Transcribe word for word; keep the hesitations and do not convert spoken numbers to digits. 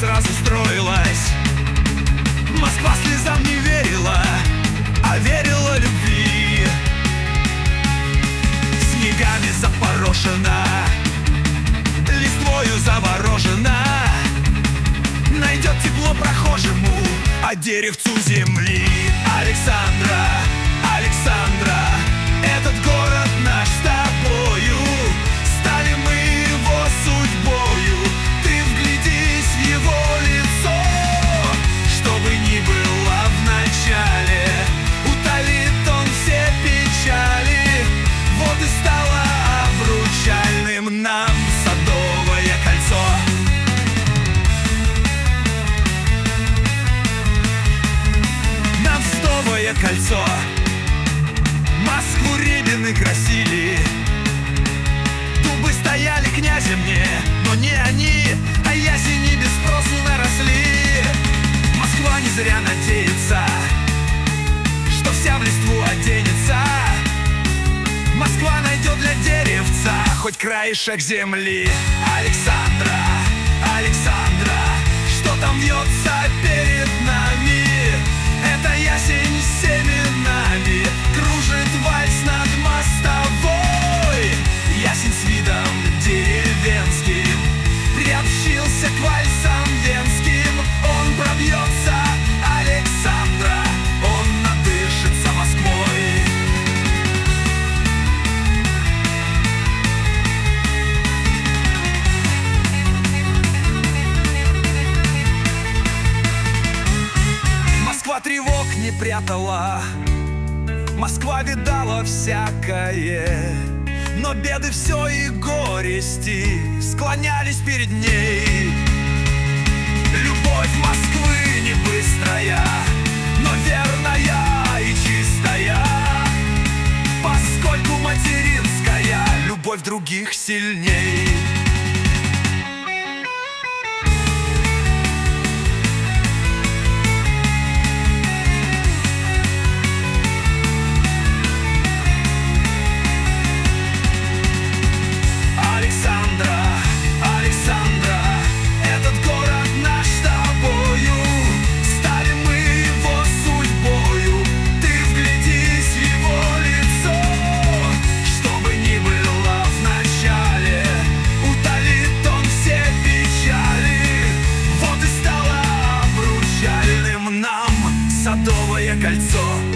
сразу строилась. Москва слезам не верила, а верила любви. Снегами запорошена, листвою заворожена, найдет тепло прохожему от деревцу земли. Александра, Александра, этот город наш с тобою, стали мы его судьбою. Ты вглядись в его лицо, что бы ни было в начале, утолит он все печали. Вот и стало обручальным нам Садовое кольцо. Нам Садовое кольцо. Москву рябины красили, дубы стояли князя мне, но не они, а ясени без спросу наросли. Москва не зря надеется, что вся в листву оденется. Москва найдет для деревца хоть краешек земли. Александра, Александра, что там вьется перед нами? Это ясень с семенами, кружит вальс над мостовой. Ясень с видом деревенским приобщился к вальсам венским. Он пробьется, Александра, он надышится Москвой. Москва тревог не прятала, Москва видала всякое, но беды все и горести склонялись перед ней. Любовь Москвы не быстрая, но верная и чистая, поскольку материнская любовь других сильней. Садовое кольцо.